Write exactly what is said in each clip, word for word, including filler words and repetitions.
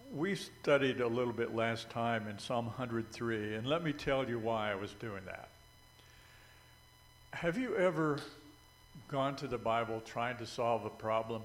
we studied a little bit last time in Psalm one hundred three, and let me tell you why I was doing that. Have you ever gone to the Bible trying to solve a problem?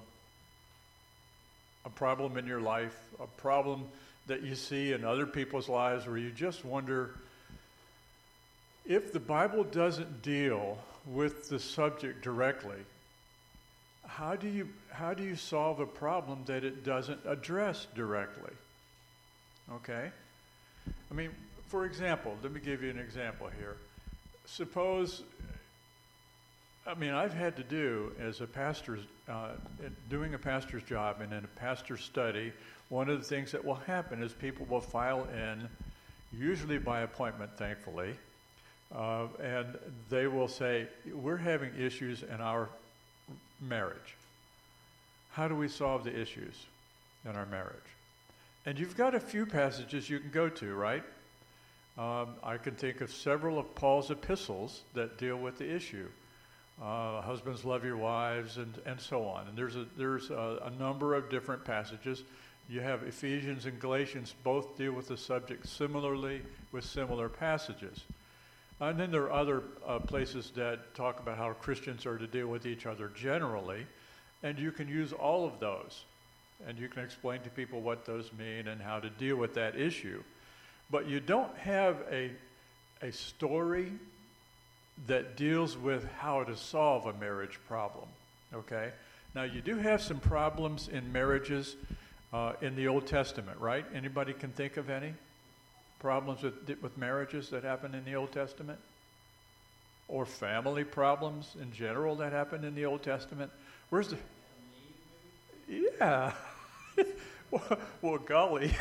A problem in your life, a problem that you see in other people's lives where you just wonder, if the Bible doesn't deal with the subject directly, how do you how do you solve a problem that it doesn't address directly? Okay? I mean, for example, let me give you an example here. Suppose, I mean, I've had to do as a pastor's, uh, doing a pastor's job and in a pastor's study, one of the things that will happen is people will file in, usually by appointment, thankfully, uh, and they will say, we're having issues in our marriage. How do we solve the issues in our marriage? And you've got a few passages you can go to, right? Um, I can think of several of Paul's epistles that deal with the issue. Uh, husbands, love your wives, and, and so on. And there's a, there's a, a number of different passages. You have Ephesians and Galatians both deal with the subject similarly with similar passages. And then there are other uh, places that talk about how Christians are to deal with each other generally, and you can use all of those. And you can explain to people what those mean and how to deal with that issue. But you don't have a, a story that deals with how to solve a marriage problem, okay? Now, you do have some problems in marriages uh, in the Old Testament, right? Anybody can think of any problems with, with marriages that happen in the Old Testament? Or family problems in general that happen in the Old Testament? Where's the... Yeah. well, well, golly.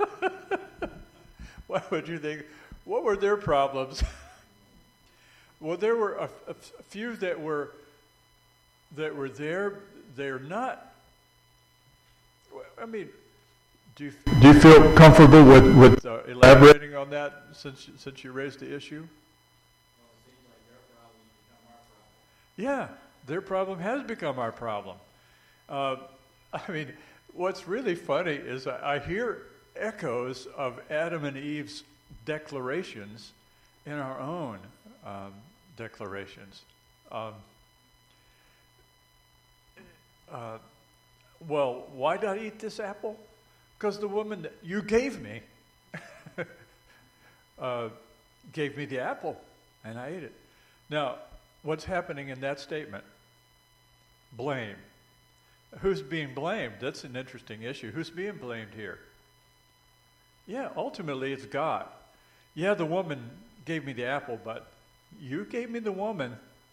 What would you think? What were their problems? Well, there were a, a few that were that were there. They're not. I mean, do you do you feel comfortable with with uh, elaborating on that since since you raised the issue? Well, it seems like their problem has become our problem. Yeah, their problem has become our problem. Uh, I mean, what's really funny is I, I hear echoes of Adam and Eve's declarations in our own um, declarations. Um, uh, well, why did I eat this apple? Because the woman that you gave me uh, gave me the apple, and I ate it. Now, what's happening in that statement? Blame. Who's being blamed? That's an interesting issue. Who's being blamed here? Yeah, ultimately it's God. Yeah, the woman gave me the apple, but you gave me the woman.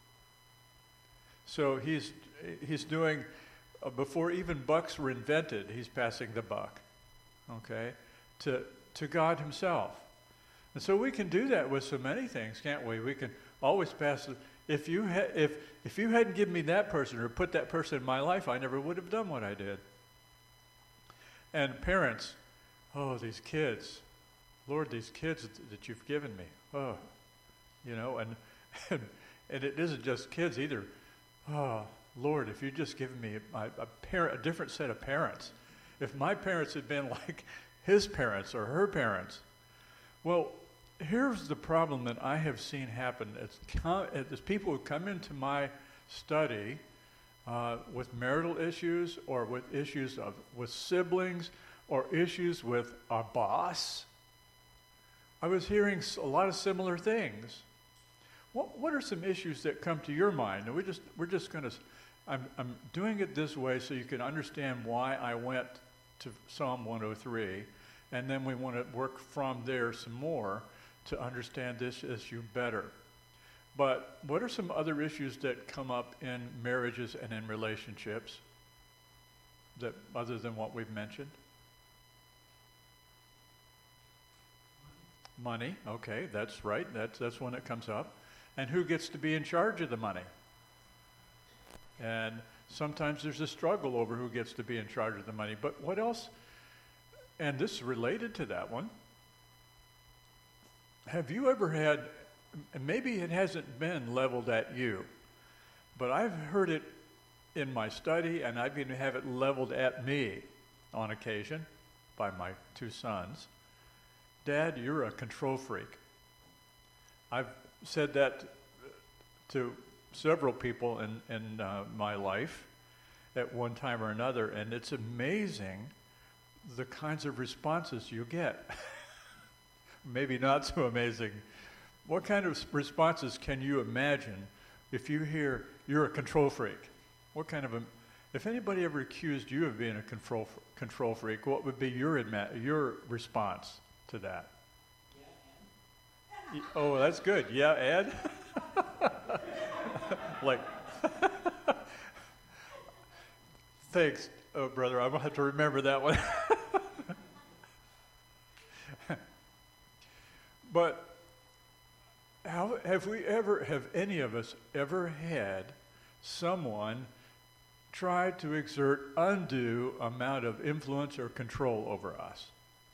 So he's he's doing, uh, before even bucks were invented, he's passing the buck, okay, to to God himself. And so we can do that with so many things, can't we? We can always pass the... If you ha- if if you hadn't given me that person or put that person in my life, I never would have done what I did. And parents, oh, these kids, Lord, these kids th- that you've given me, oh, you know, and, and and it isn't just kids either. Oh, Lord, if you just given me a, a parent, a different set of parents, if my parents had been like his parents or her parents, well. Here's the problem that I have seen happen. It's, com- it's people who come into my study uh, with marital issues or with issues of with siblings or issues with a boss. I was hearing a lot of similar things. What what are some issues that come to your mind? And we just we're just going to. I'm I'm doing it this way so you can understand why I went to Psalm one oh three, and then we want to work from there some more to understand this issue better. But what are some other issues that come up in marriages and in relationships that other than what we've mentioned? Money, okay, that's right. That's that's when it comes up. And who gets to be in charge of the money? And sometimes there's a struggle over who gets to be in charge of the money. But what else? And this is related to that one. Have you ever had, and maybe it hasn't been leveled at you, but I've heard it in my study, and I've even have it leveled at me on occasion. by my two sons, "Dad, you're a control freak." I've said that to several people in, in uh, my life at one time or another, and it's amazing the kinds of responses you get. Maybe not so amazing. What kind of responses can you imagine if you hear you're a control freak? What kind of a, if anybody ever accused you of being a control control freak, what would be your adma- your response to that? Yeah, Ed. Oh, that's good. Yeah, Ed. Like, thanks, oh, brother. I'm gonna have to remember that one. But how have we ever, have any of us ever had someone try to exert undue amount of influence or control over us?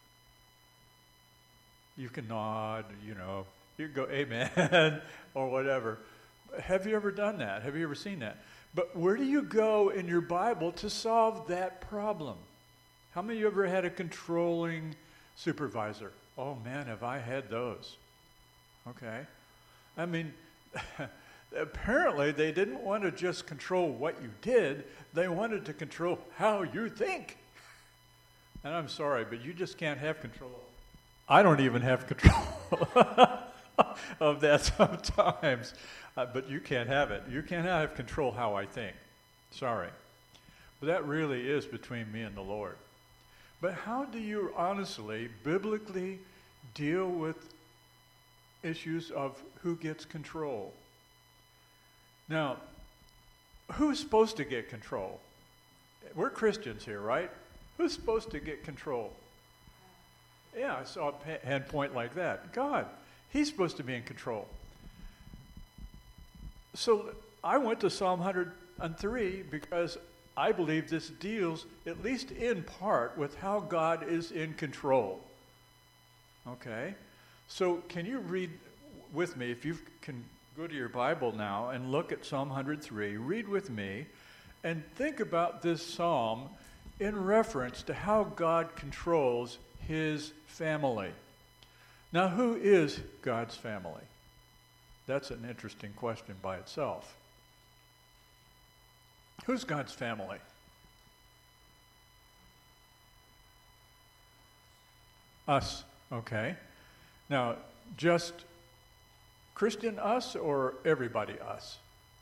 You can nod, you know, you can go amen or whatever. Have you ever done that? Have you ever seen that? But where do you go in your Bible to solve that problem? How many of you ever had a controlling supervisor? Oh man, have I had those. Okay. I mean, apparently they didn't want to just control what you did, they wanted to control how you think. And I'm sorry, but you just can't have control. I don't even have control of that sometimes. Uh, but you can't have it. You can't have control how I think. Sorry. But that really is between me and the Lord. But how do you honestly, biblically deal with issues of who gets control? Now, who's supposed to get control? We're Christians here, right? Who's supposed to get control? Yeah, I saw a hand point like that. God. He's supposed to be in control. So I went to Psalm one hundred three because I believe this deals, at least in part, with how God is in control. Okay? So can you read with me, if you can go to your Bible now and look at Psalm one hundred three, read with me, and think about this psalm in reference to how God controls his family. Now, who is God's family? That's an interesting question by itself. Who's God's family? Us, okay. Now, just Christian us or everybody us?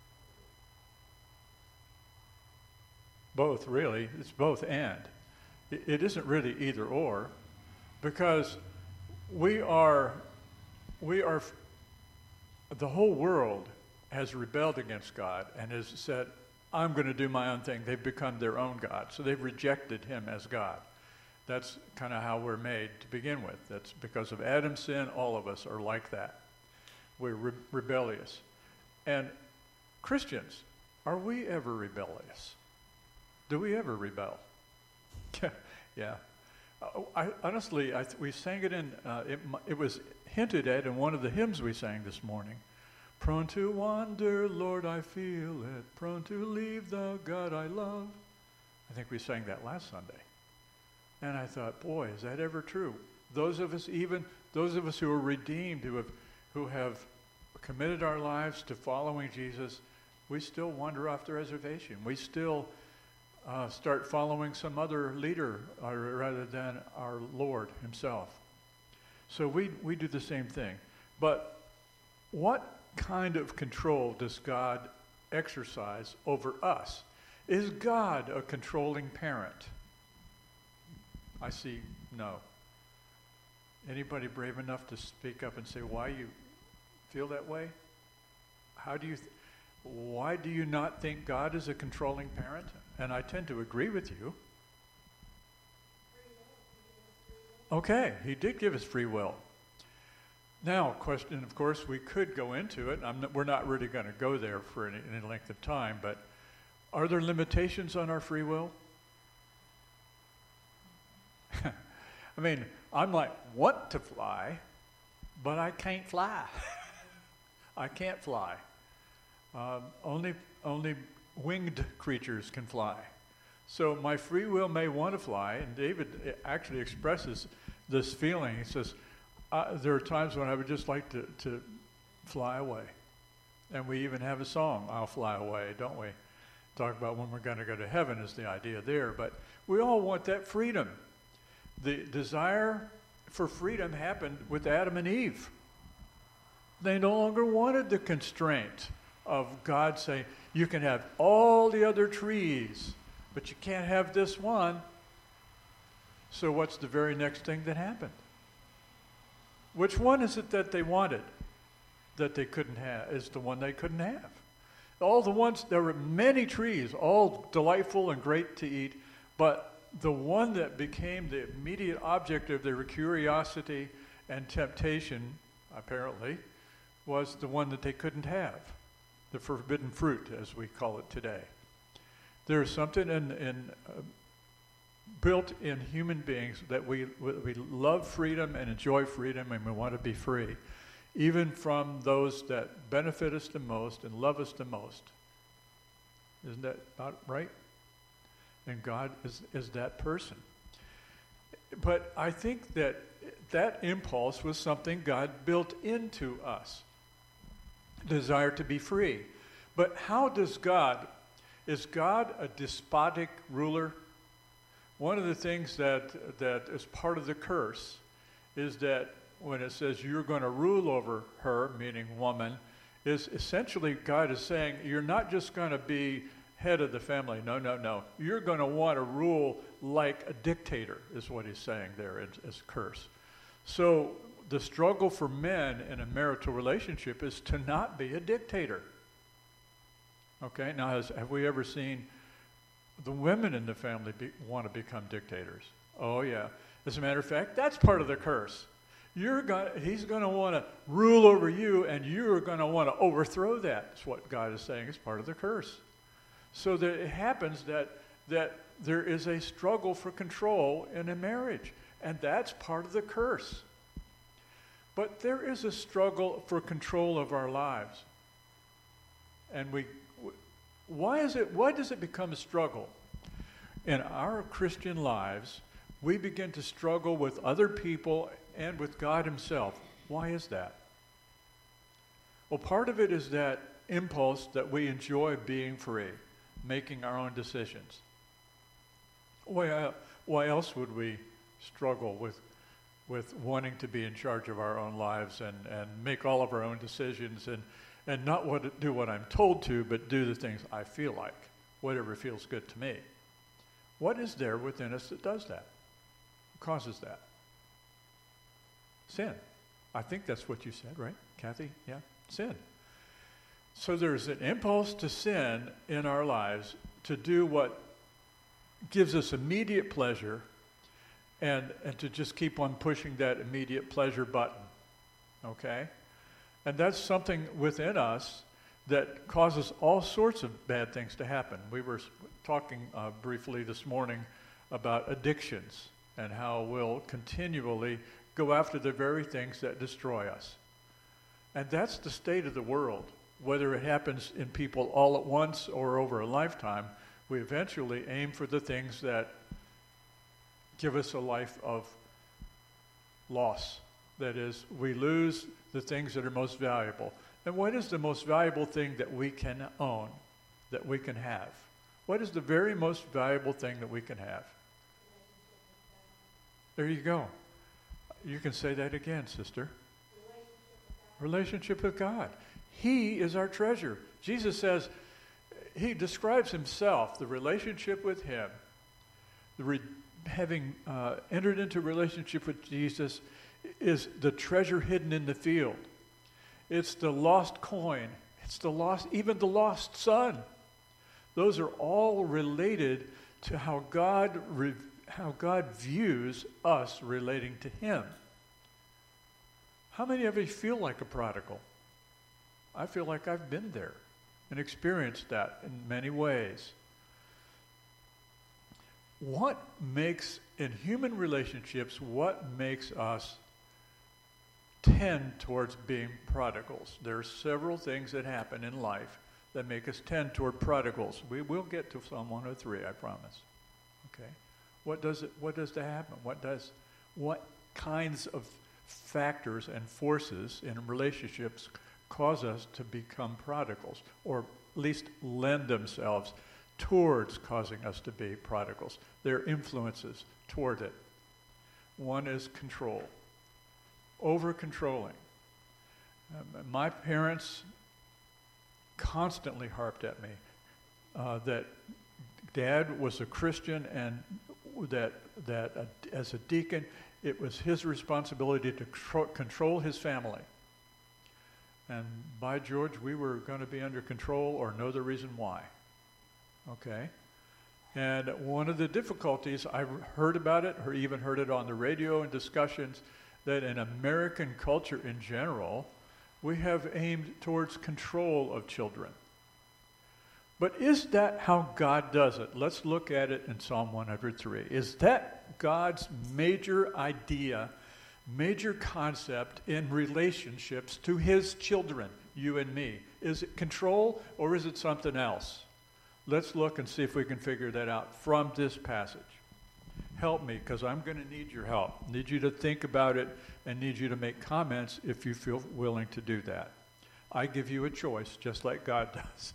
Both, really. It's both and. It isn't really either or, because we are, we are, the whole world has rebelled against God and has said, I'm going to do my own thing. They've become their own God. So they've rejected him as God. That's kind of how we're made to begin with. That's because of Adam's sin. All of us are like that. We're re- rebellious. And Christians, are we ever rebellious? Do we ever rebel? Yeah. Uh, I, honestly, I th- we sang it in, uh, it, it was hinted at in one of the hymns we sang this morning. Prone to wander, Lord, I feel it. Prone to leave the God I love. I think we sang that last Sunday. And I thought, boy, is that ever true? Those of us, even those of us who are redeemed, who have, who have committed our lives to following Jesus, we still wander off the reservation. We still uh, start following some other leader uh, rather than our Lord himself. So we, we do the same thing. But what kind of control does God exercise over us? Is God a controlling parent? I see no. Anybody brave enough to speak up and say why you feel that way? How do you, th- why do you not think God is a controlling parent? And I tend to agree with you. Okay, he did give us free will. Now, question, of course, we could go into it. I'm not, we're not really going to go there for any, any length of time, but are there limitations on our free will? I mean, I'm like, want to fly, but I can't fly. I can't fly. Um, only, only winged creatures can fly. So my free will may want to fly, and David actually expresses this feeling. He says, uh, there are times when I would just like to, to fly away. And we even have a song, I'll Fly Away, don't we? Talk about when we're going to go to heaven is the idea there. But we all want that freedom. The desire for freedom happened with Adam and Eve. They no longer wanted the constraint of God saying, you can have all the other trees, but you can't have this one. So what's the very next thing that happened? Which one is it that they wanted that they couldn't have? Is the one they couldn't have. All the ones, there were many trees, all delightful and great to eat, but the one that became the immediate object of their curiosity and temptation, apparently, was the one that they couldn't have, the forbidden fruit, as we call it today. There's something in, in uh, built in human beings that we we love freedom and enjoy freedom, and we want to be free, even from those that benefit us the most and love us the most. Isn't that not right? And God is, is that person. But I think that that impulse was something God built into us. Desire to be free. But how does God, is God a despotic ruler? One of the things that, that is part of the curse is that when it says you're going to rule over her, meaning woman, is essentially God is saying you're not just going to be head of the family. No, no, no. You're going to want to rule like a dictator, is what he's saying there as, as curse. So the struggle for men in a marital relationship is to not be a dictator. Okay, now has, have we ever seen the women in the family be, want to become dictators? Oh yeah. As a matter of fact, that's part of the curse. You're going, he's going to want to rule over you, and you're going to want to overthrow that. That's what God is saying is part of the curse. So that it happens that that there is a struggle for control in a marriage, and that's part of the curse. But there is a struggle for control of our lives. And we, why is it, why does it become a struggle? In our Christian lives, we begin to struggle with other people and with God himself. Why is that? Well, part of it is that impulse that we enjoy being free, making our own decisions. Why, uh, why else would we struggle with with wanting to be in charge of our own lives and, and make all of our own decisions and, and not what, do what I'm told to, but do the things I feel like, whatever feels good to me? What is there within us that does that? What causes that? Sin. I think that's what you said, right, Kathy? Yeah, sin. So there's an impulse to sin in our lives, to do what gives us immediate pleasure, and, and to just keep on pushing that immediate pleasure button, okay? And that's something within us that causes all sorts of bad things to happen. We were talking uh, briefly this morning about addictions and how we'll continually go after the very things that destroy us. And that's the state of the world. Whether it happens in people all at once or over a lifetime, we eventually aim for the things that give us a life of loss. That is, we lose the things that are most valuable. And what is the most valuable thing that we can own, that we can have? What is the very most valuable thing that we can have? There you go. You can say that again, sister. Relationship with God. He is our treasure. Jesus says, he describes himself, the relationship with him, the re- having uh, entered into a relationship with Jesus is the treasure hidden in the field. It's the lost coin. It's the lost, even the lost son. Those are all related to how God, re- how God views us relating to him. How many of you feel like a prodigal? I feel like I've been there and experienced that in many ways. What makes, in human relationships, what makes us tend towards being prodigals? There are several things that happen in life that make us tend toward prodigals. We will get to Psalm one oh three, I promise. Okay, what does it? What does that happen? What does? What kinds of factors and forces in relationships cause us to become prodigals, or at least lend themselves towards causing us to be prodigals? Their influences toward it. One is control, over-controlling. Um, my parents constantly harped at me uh, that Dad was a Christian and that that uh, as a deacon, it was his responsibility to tr- control his family. And by George, we were going to be under control or know the reason why. Okay? And one of the difficulties, I've heard about it, or even heard it on the radio in discussions, that in American culture in general, we have aimed towards control of children. But is that how God does it? Let's look at it in Psalm one hundred three. Is that God's major idea, major concept in relationships to his children, you and me? Is it control or is it something else? Let's look and see if we can figure that out from this passage. Help me, because I'm going to need your help. Need you to think about it and need you to make comments if you feel willing to do that. I give you a choice, just like God does.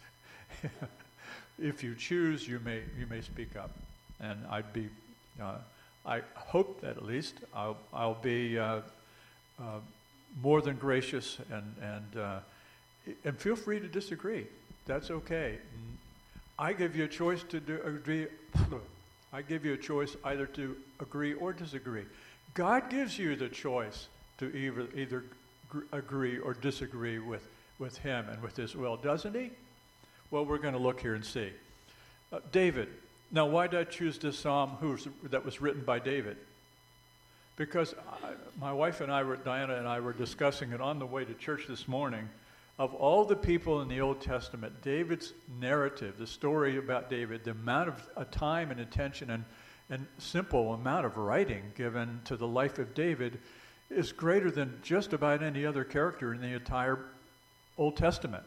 If you choose, you may you may speak up, and I'd be. Uh, I hope that at least I'll I'll be uh, uh, more than gracious, and and uh, and feel free to disagree. That's okay. I give you a choice to do, agree. I give you a choice either to agree or disagree. God gives you the choice to either either gr- agree or disagree with with Him and with His will, doesn't He? Well, we're going to look here and see. Uh, David. Now, why did I choose this psalm who's, that was written by David? Because I, my wife and I were, Diana and I were discussing it on the way to church this morning. Of all the people in the Old Testament, David's narrative, the story about David, the amount of uh, time and attention and, and simple amount of writing given to the life of David is greater than just about any other character in the entire Old Testament.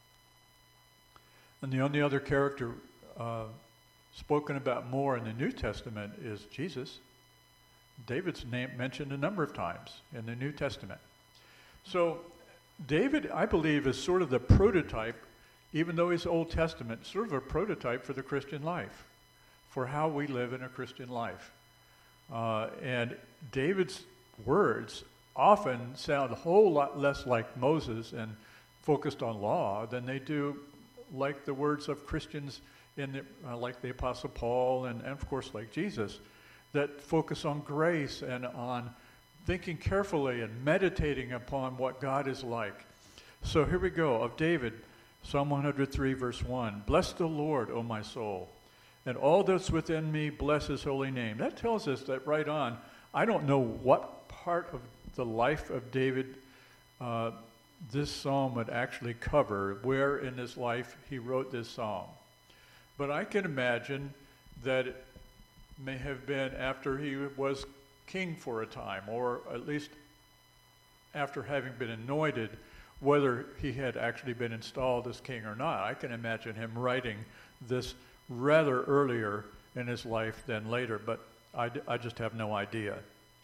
And the only other character uh, spoken about more in the New Testament is Jesus. David's name mentioned a number of times in the New Testament. So David, I believe, is sort of the prototype, even though he's Old Testament, sort of a prototype for the Christian life, for how we live in a Christian life. Uh, and David's words often sound a whole lot less like Moses and focused on law than they do like the words of Christians, in the, uh, like the Apostle Paul and, and, of course, like Jesus, that focus on grace and on thinking carefully and meditating upon what God is like. So here we go, of David, Psalm one hundred three, verse one. Bless the Lord, O my soul, and all that's within me, bless his holy name. That tells us that right on. I don't know what part of the life of David uh, this psalm would actually cover, where in his life he wrote this psalm. But I can imagine that it may have been after he was king for a time, or at least after having been anointed, whether he had actually been installed as king or not. I can imagine him writing this rather earlier in his life than later, but I, I just have no idea.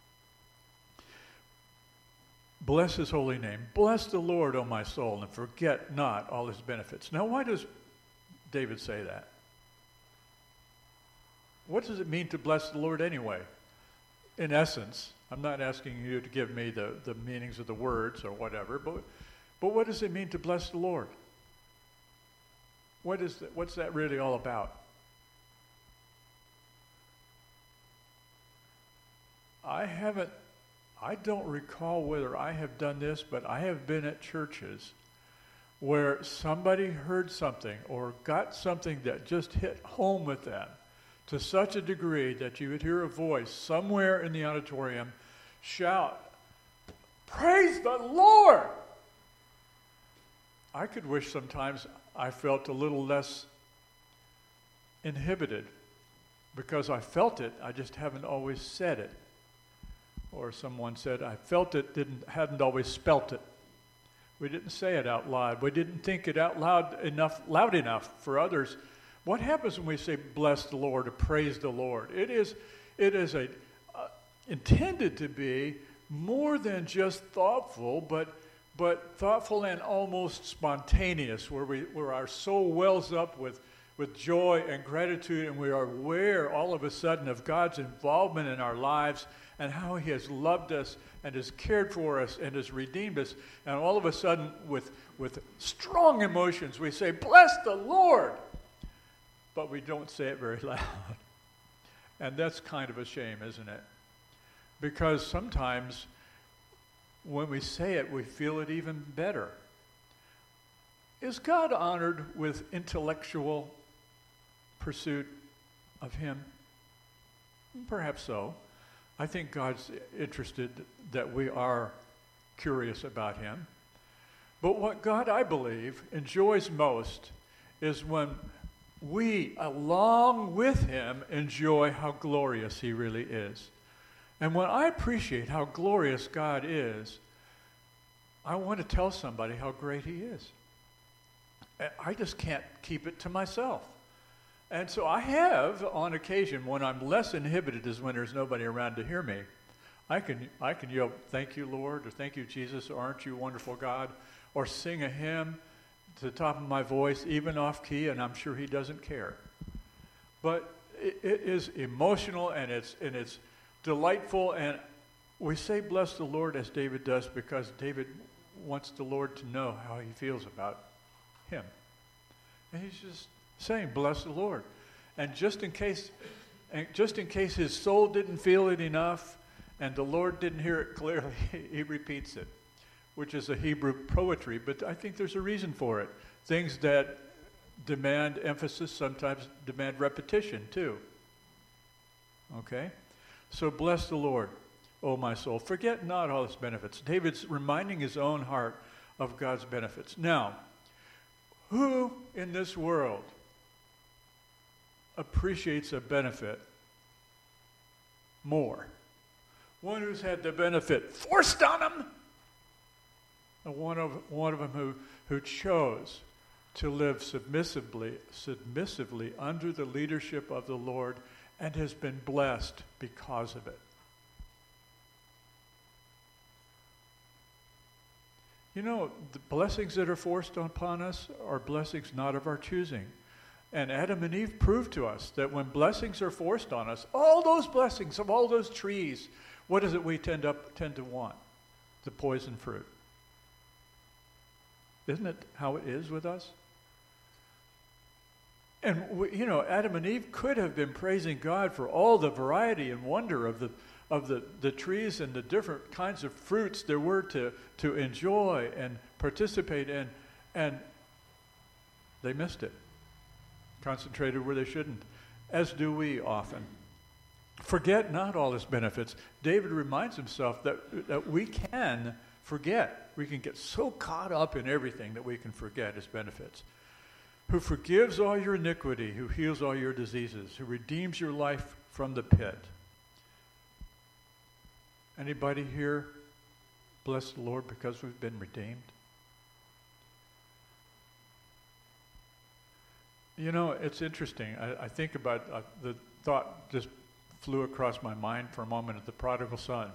Bless his holy name. Bless the Lord, O my soul, and forget not all his benefits. Now, why does David say that? What does it mean to bless the Lord anyway? In essence, I'm not asking you to give me the, the meanings of the words or whatever, but but what does it mean to bless the Lord? What is that, what's that really all about? I haven't, I don't recall whether I have done this, but I have been at churches where somebody heard something or got something that just hit home with them to such a degree that you would hear a voice somewhere in the auditorium shout, "Praise the Lord!" I could wish sometimes I felt a little less inhibited because I felt it, I just haven't always said it. Or someone said, I felt it, didn't hadn't always spelt it. We didn't say it out loud. We didn't think it out loud enough, loud enough for others. What happens when we say bless the Lord or praise the Lord? It is, it is a, uh, intended to be more than just thoughtful, but but thoughtful and almost spontaneous, where we where our soul wells up with, with joy and gratitude, and we are aware all of a sudden of God's involvement in our lives and how he has loved us and has cared for us and has redeemed us. And all of a sudden, with, with strong emotions, we say, bless the Lord! But we don't say it very loud. And that's kind of a shame, isn't it? Because sometimes when we say it, we feel it even better. Is God honored with intellectual pursuit of him? Perhaps so. I think God's interested that we are curious about him. But what God, I believe, enjoys most is when we, along with him, enjoy how glorious he really is. And when I appreciate how glorious God is, I want to tell somebody how great he is. I just can't keep it to myself. And so I have, on occasion, when I'm less inhibited is when there's nobody around to hear me. I can I can yell, thank you, Lord, or thank you, Jesus, or aren't you wonderful, God, or sing a hymn to the top of my voice, even off key, and I'm sure he doesn't care. But it, it is emotional, and it's and it's delightful, and we say bless the Lord as David does because David wants the Lord to know how he feels about him. And he's just saying, bless the Lord. And just in case and just in case his soul didn't feel it enough and the Lord didn't hear it clearly, he repeats it, which is a Hebrew poetry, but I think there's a reason for it. Things that demand emphasis sometimes demand repetition too. Okay? So bless the Lord, O my soul. Forget not all his benefits. David's reminding his own heart of God's benefits. Now, who in this world appreciates a benefit more? One who's had the benefit forced on him, and one of one of them who, who chose to live submissively, submissively under the leadership of the Lord and has been blessed because of it. You know, the blessings that are forced upon us are blessings not of our choosing. And Adam and Eve proved to us that when blessings are forced on us, all those blessings of all those trees, what is it we tend up tend to want? The poison fruit. Isn't it how it is with us? And, we, you know, Adam and Eve could have been praising God for all the variety and wonder of the of the, the trees and the different kinds of fruits there were to, to enjoy and participate in, and they missed it. Concentrated where they shouldn't, as do we often. Forget not all his benefits. David reminds himself that, that we can forget. We can get so caught up in everything that we can forget his benefits. Who forgives all your iniquity, who heals all your diseases, who redeems your life from the pit. Anybody here bless the Lord because we've been redeemed? You know, it's interesting. I, I think about uh, the thought just flew across my mind for a moment at the prodigal son.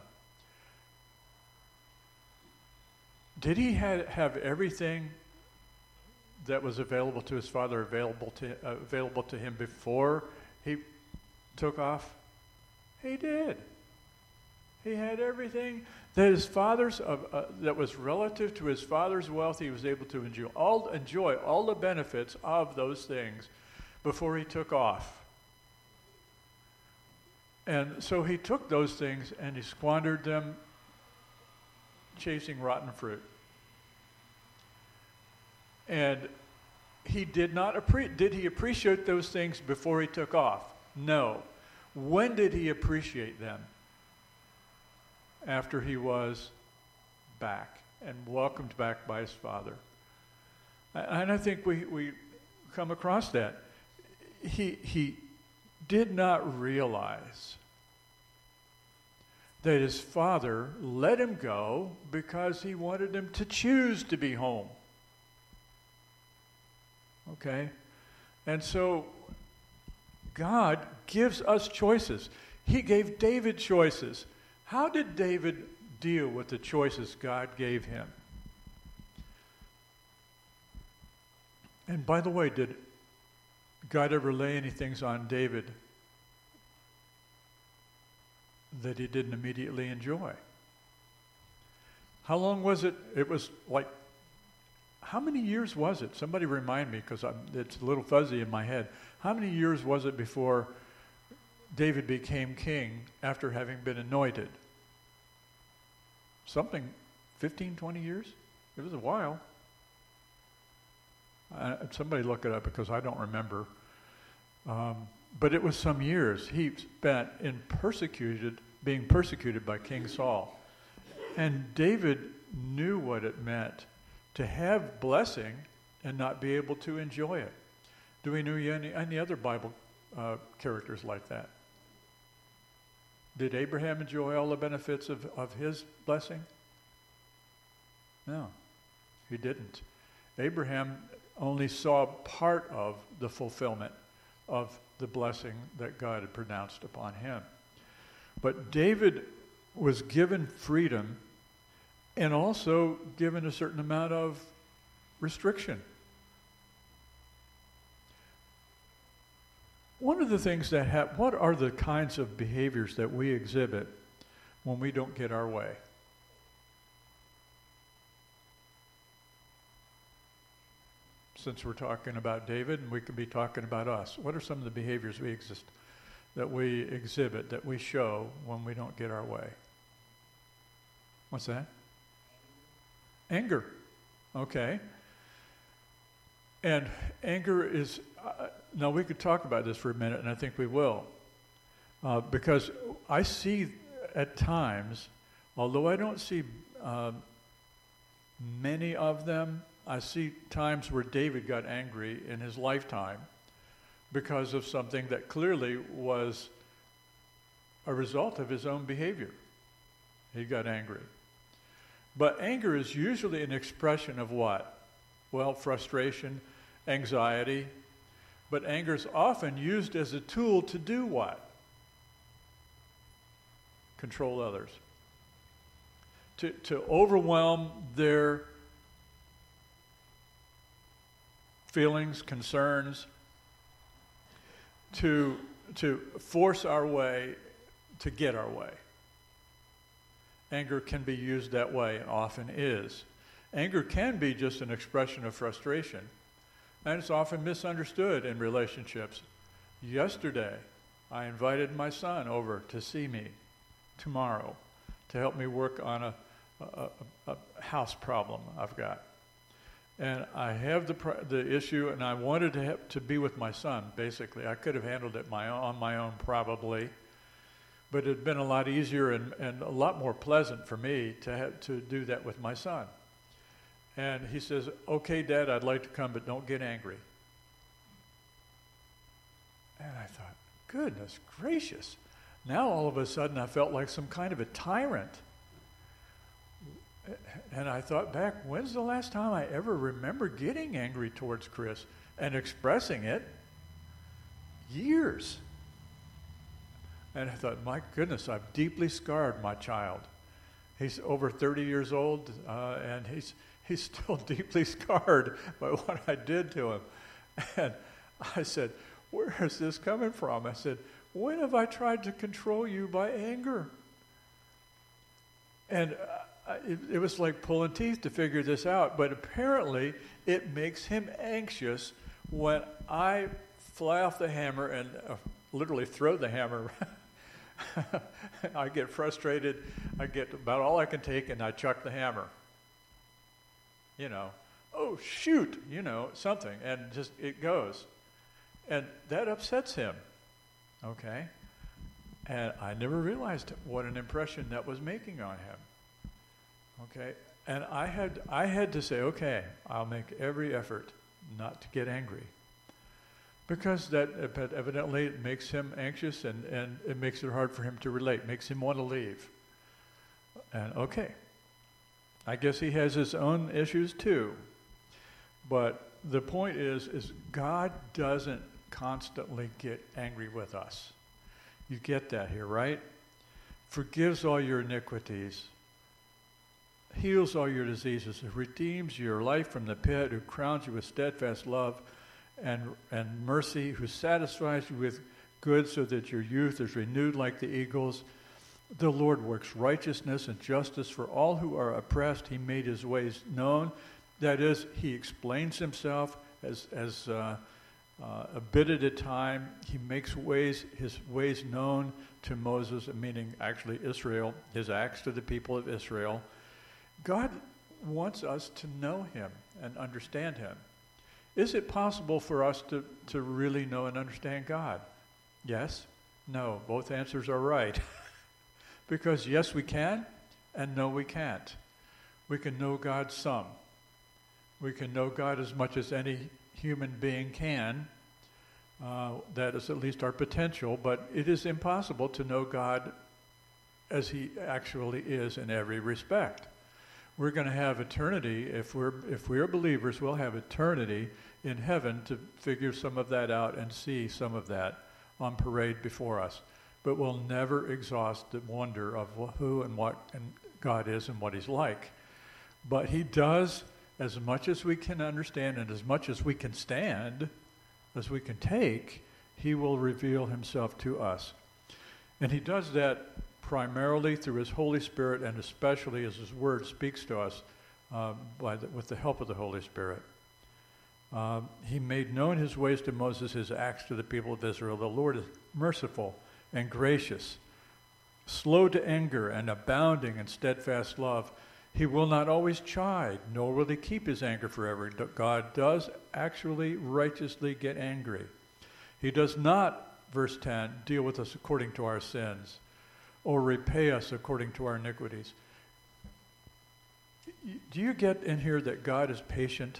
Did he ha- have everything that was available to his father available to uh, available to him before he took off? He did. He had everything that his father's uh, uh, that was relative to his father's wealth. He was able to enjoy all enjoy all the benefits of those things before he took off. And so he took those things and he squandered them chasing rotten fruit. And he did not appre- did he appreciate those things before he took off? No. When did he appreciate them? After he was back and welcomed back by his father. And I think we, we come across that. He, he did not realize that his father let him go because he wanted him to choose to be home. Okay? And so God gives us choices. He gave David choices. How did David deal with the choices God gave him? And by the way, did God ever lay any things on David that he didn't immediately enjoy? How long was it? It was like, how many years was it? Somebody remind me, because it's a little fuzzy in my head. How many years was it before David became king after having been anointed? Something, fifteen, twenty years? It was a while. Uh, somebody look it up, because I don't remember. Um, but it was some years he spent in persecuted, being persecuted by King Saul. And David knew what it meant to have blessing and not be able to enjoy it. Do we know any, any other Bible uh, characters like that? Did Abraham enjoy all the benefits of, of his blessing? No, he didn't. Abraham only saw part of the fulfillment of the blessing that God had pronounced upon him. But David was given freedom and also given a certain amount of restriction. One of the things that have, what are the kinds of behaviors that we exhibit when we don't get our way? Since we're talking about David, and we could be talking about us, what are some of the behaviors we exist, that we exhibit, that we show when we don't get our way? What's that? Anger. Okay. And anger is, uh, now we could talk about this for a minute, and I think we will. Uh, because I see at times, although I don't see uh, many of them, I see times where David got angry in his lifetime because of something that clearly was a result of his own behavior. He got angry. But anger is usually an expression of what? Well, frustration, anxiety. But anger is often used as a tool to do what? Control others. To, to overwhelm their feelings, concerns, to, to force our way, to get our way. Anger can be used that way, and often is. Anger can be just an expression of frustration, and it's often misunderstood in relationships. Yesterday, I invited my son over to see me tomorrow to help me work on a, a, a, a house problem I've got. And I have the pr- the issue, and I wanted to have, to be with my son, basically. I could have handled it my own, on my own probably, but it had been a lot easier and, and a lot more pleasant for me to have, to do that with my son. And he says, okay, Dad, I'd like to come, but don't get angry. And I thought, goodness gracious. Now all of a sudden I felt like some kind of a tyrant. And I thought back, when's the last time I ever remember getting angry towards Chris and expressing it? Years. And I thought, my goodness, I've deeply scarred my child. He's over thirty years old, uh, and he's he's still deeply scarred by what I did to him. And I said, where is this coming from? I said, when have I tried to control you by anger? And uh, it, it was like pulling teeth to figure this out, but apparently it makes him anxious when I fly off the hammer and uh, literally throw the hammer. I get frustrated. I get about all I can take, and I chuck the hammer. You know, oh, shoot, you know, something, and just it goes. And that upsets him, okay? And I never realized what an impression that was making on him. Okay, and I had I had to say, okay, I'll make every effort not to get angry, because that evidently it makes him anxious, and, and it makes it hard for him to relate, makes him want to leave. And okay, I guess he has his own issues too, but the point is, is God doesn't constantly get angry with us. You get that here, right? Forgives all your iniquities, heals all your diseases, who redeems your life from the pit, who crowns you with steadfast love and, and mercy, who satisfies you with good so that your youth is renewed like the eagles. The Lord works righteousness and justice for all who are oppressed. He made his ways known. That is, he explains himself as, as uh, uh, a bit at a time. He makes ways his ways known to Moses, meaning actually Israel, his acts to the people of Israel. God wants us to know him and understand him. Is it possible for us to, to really know and understand God? Yes. No. Both answers are right. Because yes, we can, and no, we can't. We can know God some. We can know God as much as any human being can. Uh, that is at least our potential, but it is impossible to know God as he actually is in every respect. We're going to have eternity, if we're if we're believers, we'll have eternity in heaven to figure some of that out and see some of that on parade before us. But we'll never exhaust the wonder of who and what and God is and what he's like. But he does, as much as we can understand and as much as we can stand, as we can take, he will reveal himself to us. And he does that primarily through his Holy Spirit, and especially as his word speaks to us uh, by the, with the help of the Holy Spirit. Uh, he made known his ways to Moses, his acts to the people of Israel. The Lord is merciful and gracious, slow to anger and abounding in steadfast love. He will not always chide, nor will he keep his anger forever. God does actually righteously get angry. He does not, verse ten, deal with us according to our sins, or repay us according to our iniquities. Do you get in here that God is patient?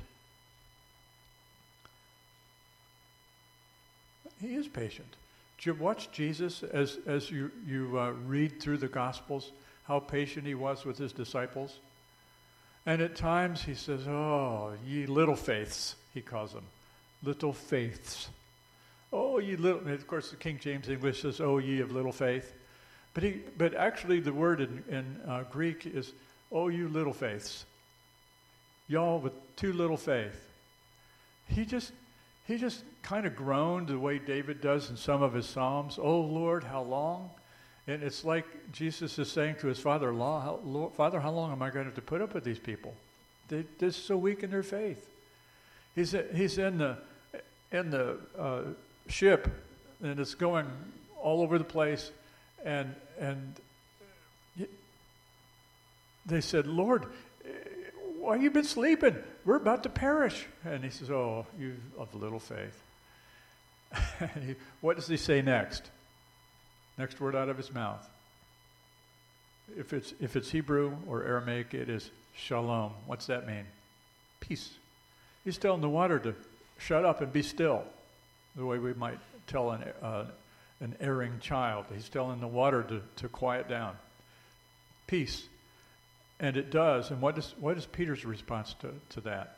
He is patient. Do you watch Jesus as, as you, you uh, read through the Gospels, how patient he was with his disciples? And at times he says, oh, ye little faiths, he calls them. Little faiths. Oh, ye little, and of course the King James English says, oh, ye of little faith. But he, but actually the word in, in uh, Greek is, oh, you little faiths. Y'all with too little faith. He just, he just kind of groaned the way David does in some of his Psalms. Oh, Lord, how long? And it's like Jesus is saying to his father, how, Lord, Father, how long am I going to have to put up with these people? They, they're so weak in their faith. He's, he's in the, in the uh, ship, and it's going all over the place. And and they said, Lord, why have you been sleeping? We're about to perish. And he says, oh, you of little faith. he, what does he say next? Next word out of his mouth. If it's if it's Hebrew or Aramaic, it is shalom. What's that mean? Peace. He's telling the water to shut up and be still, the way we might tell an uh, an erring child. He's telling the water to, to quiet down. Peace. And it does. And what is what is Peter's response to, to that?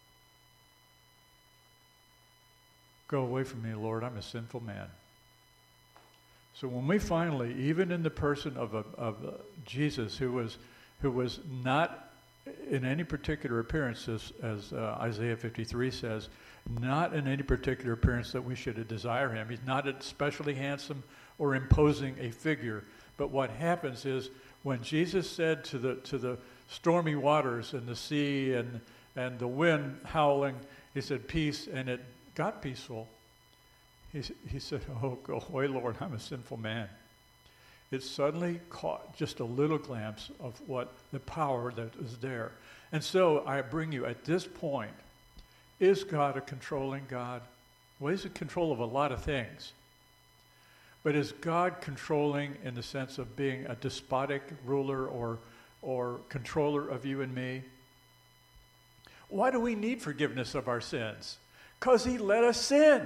Go away from me, Lord, I'm a sinful man. So when we finally, even in the person of a, of a Jesus, who was who was not in any particular appearance, as, as uh, Isaiah fifty-three says, not in any particular appearance that we should desire him. He's not especially handsome or imposing a figure. But what happens is when Jesus said to the to the stormy waters and the sea and and the wind howling, he said, peace, and it got peaceful. He, he said, oh, go away, Lord, I'm a sinful man. It suddenly caught just a little glimpse of what the power that was there. And so I bring you at this point, is God a controlling God? Well, he's in control of a lot of things. But is God controlling in the sense of being a despotic ruler or, or controller of you and me? Why do we need forgiveness of our sins? Because he let us sin.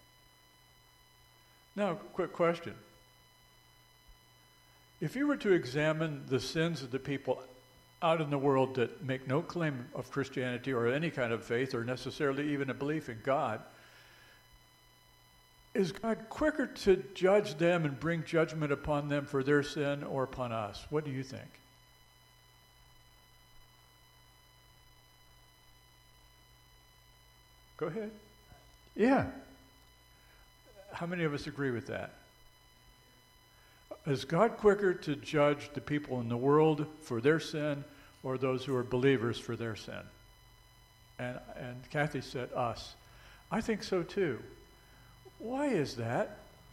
Now, quick question. If you were to examine the sins of the people out in the world that make no claim of Christianity or any kind of faith or necessarily even a belief in God, is God quicker to judge them and bring judgment upon them for their sin or upon us? What do you think? Go ahead. Yeah. How many of us agree with that? Is God quicker to judge the people in the world for their sin or those who are believers for their sin? And, and Kathy said us. I think so too. Why is that?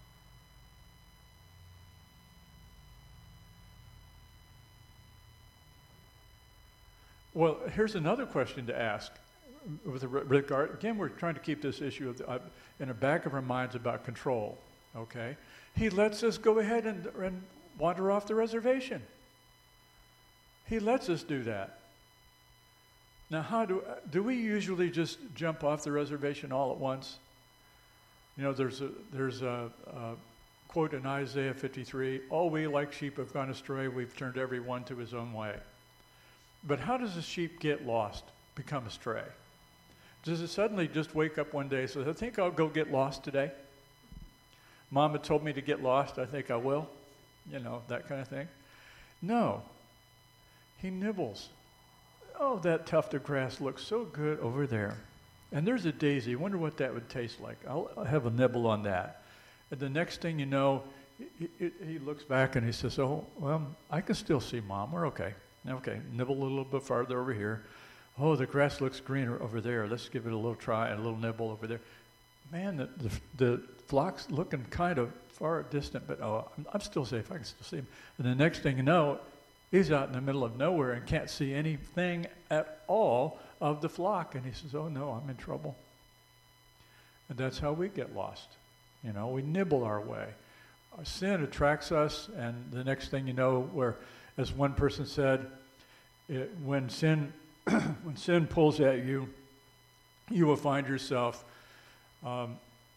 Well, here's another question to ask. With regard, again, we're trying to keep this issue of the, uh, in the back of our minds about control. Okay, He lets us go ahead and, and wander off the reservation. He lets us do that. Now, how do do we usually just jump off the reservation all at once? You know, there's a there's a, a quote in Isaiah fifty-three: "All we like sheep have gone astray; we've turned every one to his own way." But how does a sheep get lost, become astray? Does it suddenly just wake up one day and say, I think I'll go get lost today? Mom had told me to get lost, I think I will. You know, that kind of thing. No. He nibbles. Oh, that tuft of grass looks so good over there. And there's a daisy. I wonder what that would taste like. I'll, I'll have a nibble on that. And the next thing you know, he, he, he looks back and he says, oh, well, I can still see Mom. We're okay. Okay, nibble a little bit farther over here. Oh, the grass looks greener over there. Let's give it a little try and a little nibble over there. Man, the the, the flock's looking kind of far distant, but oh, I'm, I'm still safe. I can still see him. And the next thing you know, he's out in the middle of nowhere and can't see anything at all of the flock. And he says, oh, no, I'm in trouble. And that's how we get lost. You know, we nibble our way. Our sin attracts us, and the next thing you know, where, as one person said, it, when sin when sin pulls at you, you will find yourself um,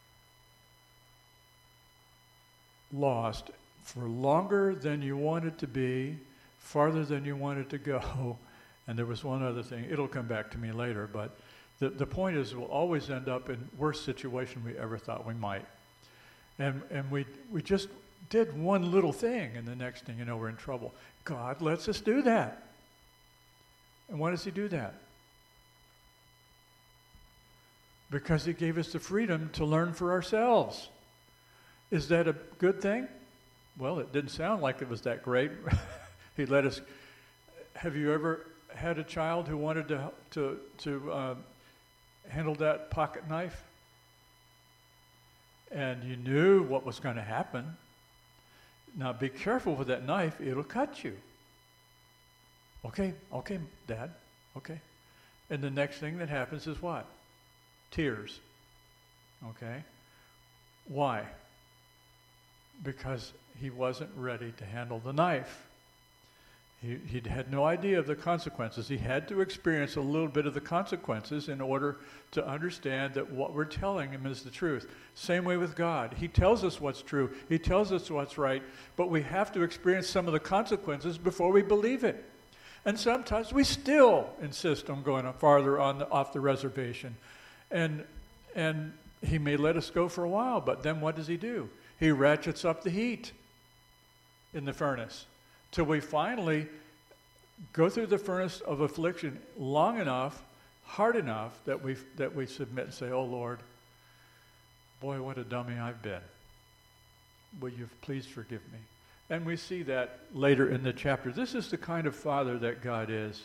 lost for longer than you wanted to be, farther than you wanted to go. And there was one other thing. It'll come back to me later, but the, the point is we'll always end up in worse situation we ever thought we might. And and we we just did one little thing, and the next thing you know, we're in trouble. God lets us do that. And why does he do that? Because he gave us the freedom to learn for ourselves. Is that a good thing? Well, it didn't sound like it was that great. He let us. Have you ever had a child who wanted to to to uh, handle that pocket knife? And you knew what was going to happen. Now be careful with that knife, it'll cut you. Okay, okay, Dad, okay. And the next thing that happens is what? Tears. Okay? Why? Because he wasn't ready to handle the knife. He he had no idea of the consequences. He had to experience a little bit of the consequences in order to understand that what we're telling him is the truth. Same way with God. He tells us what's true. He tells us what's right, but we have to experience some of the consequences before we believe it. And sometimes we still insist on going farther on the, off the reservation. And and he may let us go for a while, but then what does he do? He ratchets up the heat in the furnace till we finally go through the furnace of affliction long enough, hard enough, that we that we submit and say, oh, Lord, boy, what a dummy I've been. Will you please forgive me? And we see that later in the chapter. This is the kind of Father that God is.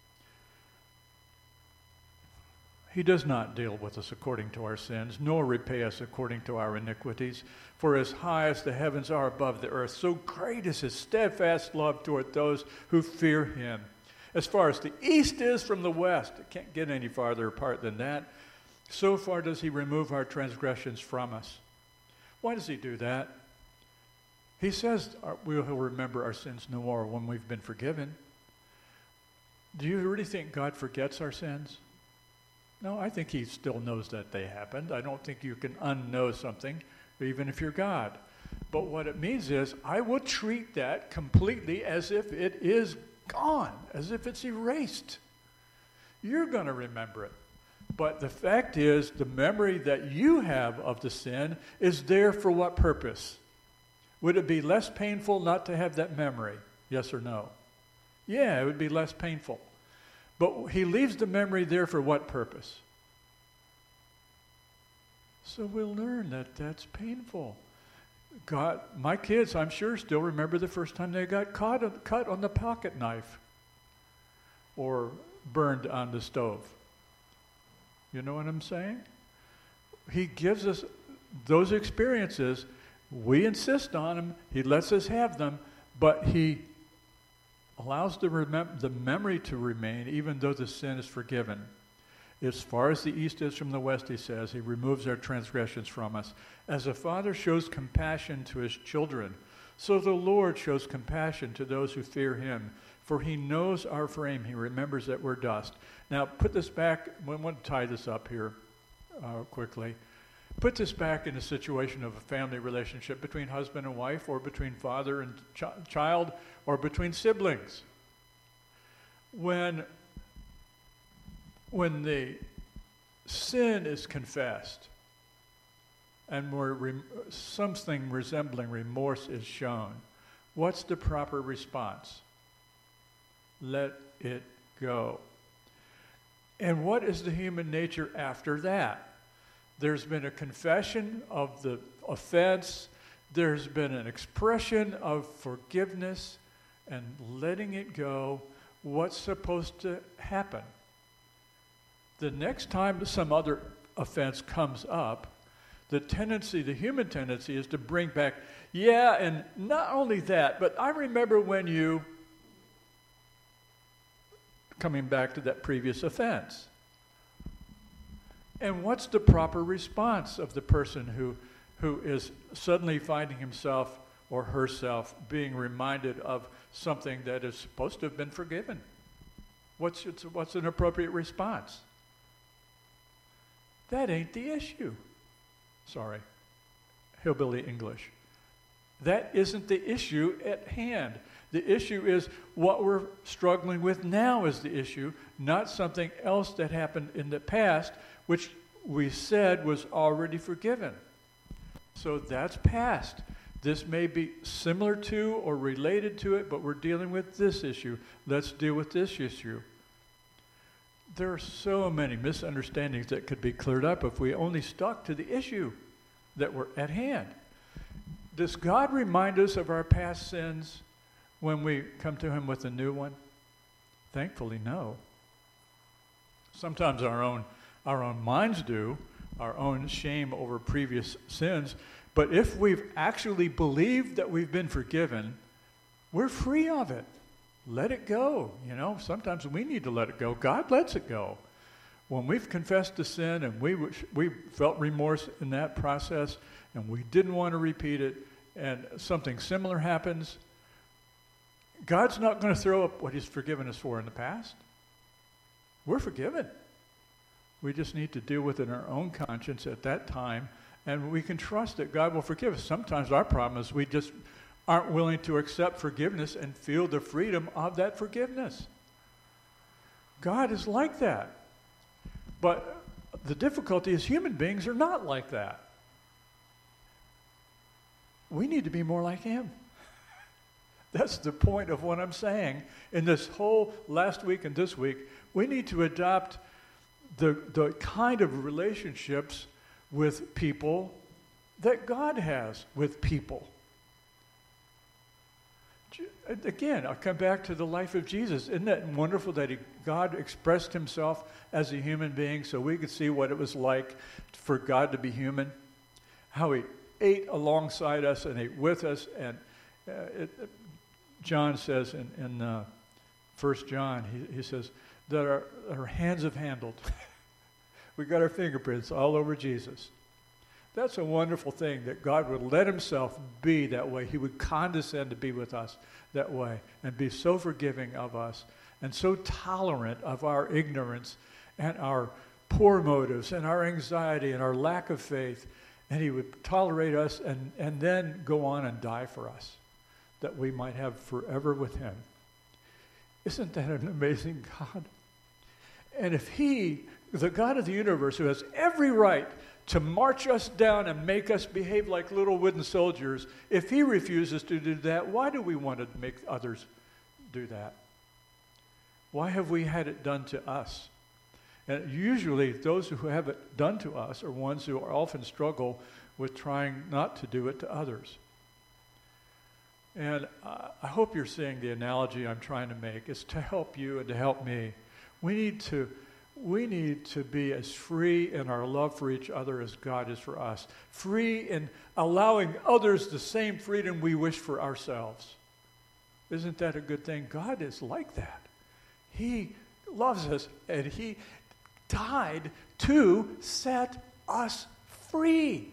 He does not deal with us according to our sins, nor repay us according to our iniquities. For as high as the heavens are above the earth, so great is his steadfast love toward those who fear him. As far as the east is from the west, it can't get any farther apart than that, so far does he remove our transgressions from us. Why does he do that? He says we'll remember our sins no more when we've been forgiven. Do you really think God forgets our sins? No, I think he still knows that they happened. I don't think you can unknow something, even if you're God. But what it means is, I will treat that completely as if it is gone, as if it's erased. You're going to remember it. But the fact is, the memory that you have of the sin is there for what purpose? Would it be less painful not to have that memory? Yes or no? Yeah, it would be less painful. But he leaves the memory there for what purpose? So we'll learn that that's painful. God, my kids, I'm sure, still remember the first time they got caught, cut on the pocket knife or burned on the stove. You know what I'm saying? He gives us those experiences. We insist on them. He lets us have them, but he allows the, remem- the memory to remain even though the sin is forgiven. As far as the east is from the west, he says, he removes our transgressions from us. As a father shows compassion to his children, so the Lord shows compassion to those who fear him. For he knows our frame. He remembers that we're dust. Now, put this back. I want to tie this up here uh, quickly. Put this back in a situation of a family relationship between husband and wife, or between father and ch- child, or between siblings. When When the sin is confessed and where rem- something resembling remorse is shown, what's the proper response? Let it go. And what is the human nature after that? There's been a confession of the offense. There's been an expression of forgiveness and letting it go. What's supposed to happen? The next time some other offense comes up, the tendency, the human tendency, is to bring back, yeah, and not only that, but I remember when you, coming back to that previous offense. And what's the proper response of the person who, who is suddenly finding himself or herself being reminded of something that is supposed to have been forgiven? What's, what's an appropriate response? That ain't the issue. Sorry, hillbilly English. That isn't the issue at hand. The issue is what we're struggling with now is the issue, not something else that happened in the past, which we said was already forgiven. So that's past. This may be similar to or related to it, but we're dealing with this issue. Let's deal with this issue. There are so many misunderstandings that could be cleared up if we only stuck to the issue that were at hand. Does God remind us of our past sins when we come to him with a new one? Thankfully, no. Sometimes our own our own minds do, our own shame over previous sins, but if we've actually believed that we've been forgiven, we're free of it. Let it go. You know, sometimes we need to let it go. God lets it go. When we've confessed the sin and we we felt remorse in that process and we didn't want to repeat it and something similar happens, God's not going to throw up what he's forgiven us for in the past. We're forgiven. We just need to deal with it in our own conscience at that time, and we can trust that God will forgive us. Sometimes our problem is we just aren't willing to accept forgiveness and feel the freedom of that forgiveness. God is like that. But the difficulty is human beings are not like that. We need to be more like him. That's the point of what I'm saying. In this whole last week and this week, we need to adopt the, the kind of relationships with people that God has with people. Again, I'll come back to the life of Jesus. Isn't that wonderful that he, God expressed himself as a human being so we could see what it was like for God to be human? How he ate alongside us and ate with us. And uh, it, it, John says in, in uh, First John, he, he says that our, our hands have handled. We got our fingerprints all over Jesus. That's a wonderful thing, that God would let himself be that way. He would condescend to be with us that way and be so forgiving of us and so tolerant of our ignorance and our poor motives and our anxiety and our lack of faith. And he would tolerate us and, and then go on and die for us, that we might have forever with him. Isn't that an amazing God? And if he the God of the universe, who has every right to march us down and make us behave like little wooden soldiers, if he refuses to do that, why do we want to make others do that? Why have we had it done to us? And usually those who have it done to us are ones who are often struggle with trying not to do it to others. And uh, I hope you're seeing the analogy I'm trying to make is to help you and to help me. We need to we need to be as free in our love for each other as God is for us. Free in allowing others the same freedom we wish for ourselves. Isn't that a good thing? God is like that. He loves us, and he died to set us free.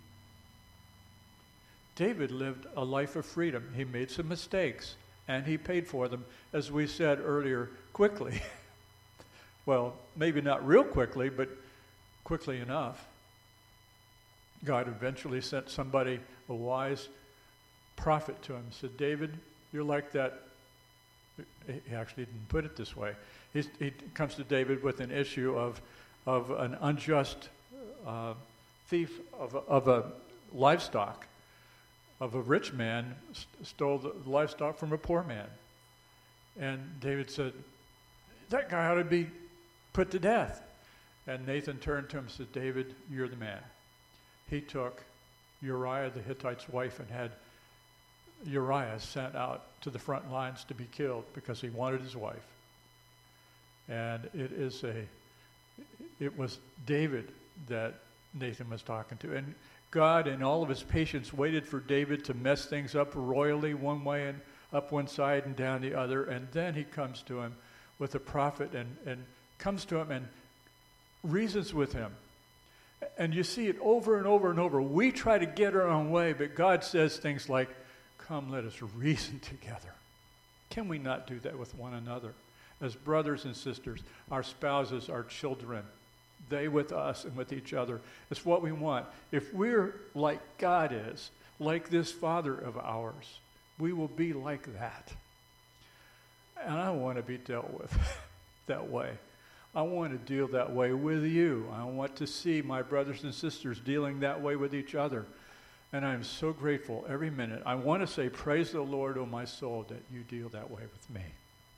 David lived a life of freedom. He made some mistakes, and he paid for them, as we said earlier, quickly. Well, maybe not real quickly, but quickly enough. God eventually sent somebody, a wise prophet, to him. Said, David, you're like that. He actually didn't put it this way. He's, he comes to David with an issue of, of an unjust uh, thief of a, of a livestock, of a rich man st- stole the livestock from a poor man. And David said, that guy ought to be put to death. And Nathan turned to him and said, David, you're the man. He took Uriah the Hittite's wife and had Uriah sent out to the front lines to be killed because he wanted his wife. And it is a, it was David that Nathan was talking to. And God, in all of his patience, waited for David to mess things up royally one way and up one side and down the other. And then he comes to him with a prophet and, and comes to him and reasons with him. And you see it over and over and over. We try to get our own way, but God says things like, come, let us reason together. Can we not do that with one another? As brothers and sisters, our spouses, our children, they with us and with each other. It's what we want. If we're like God is, like this Father of ours, we will be like that. And I want to be dealt with that way. I want to deal that way with you. I want to see my brothers and sisters dealing that way with each other. And I'm so grateful every minute. I want to say, praise the Lord, O my soul, that you deal that way with me.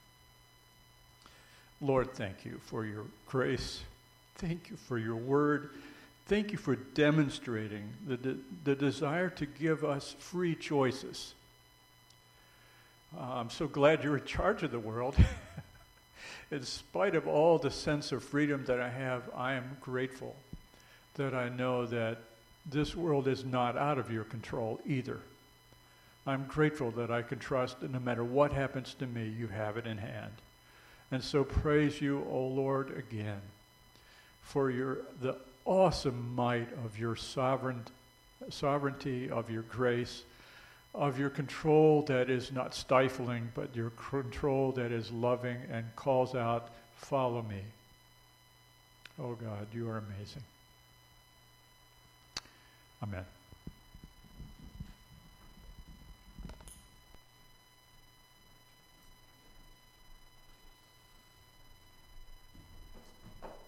Lord, thank you for your grace. Thank you for your word. Thank you for demonstrating the, de- the desire to give us free choices. Uh, I'm so glad you're in charge of the world. In spite of all the sense of freedom that I have, I am grateful that I know that this world is not out of your control either. I'm grateful that I can trust that no matter what happens to me, you have it in hand. And so praise you, O Lord, again, for your the awesome might of your sovereign sovereignty, of your grace, of your control that is not stifling, but your control that is loving and calls out, follow me. Oh God, you are amazing. Amen.